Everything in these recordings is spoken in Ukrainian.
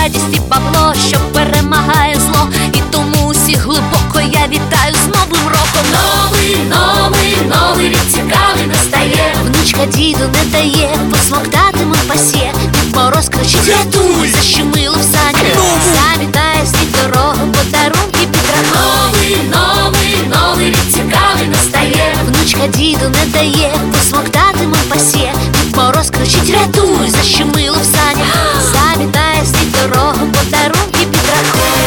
радість і бабло, що перемагає зло. І тому усіх глибоко я вітаю з Новим роком. Новий рік цікавий настає. Внучка діду не дає, посмоктатимем пасє. Дід Мороз кричить: рятуй! Защемило в санях. Завітає сніг дорогу, подарунки підрахує. Новий рік цікавий настає. Внучка діду не дає, посмоктатимем пасє. Дід Мороз кричить: рятуй! Защемило в санях. Завітає сніг дорогу, подарунки підрахує.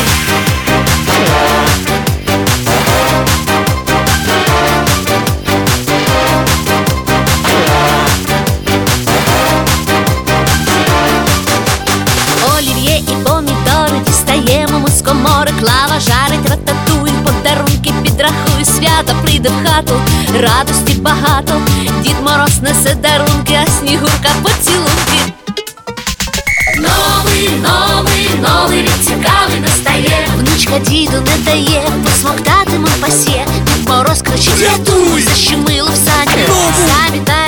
Олів'є і помідори дістаємо ми з комори. Клава жарить рататуй, подарунки підрахуй. Свято прийде в хату, радості багато. Дід Мороз несе дарунки, а Снігурка поцілунки. Новий рік цікавий настає. Внучка діду не дає, посмоктатимем пасє. Дід Мороз кричить: рятуй! Защемило в санях. Завітає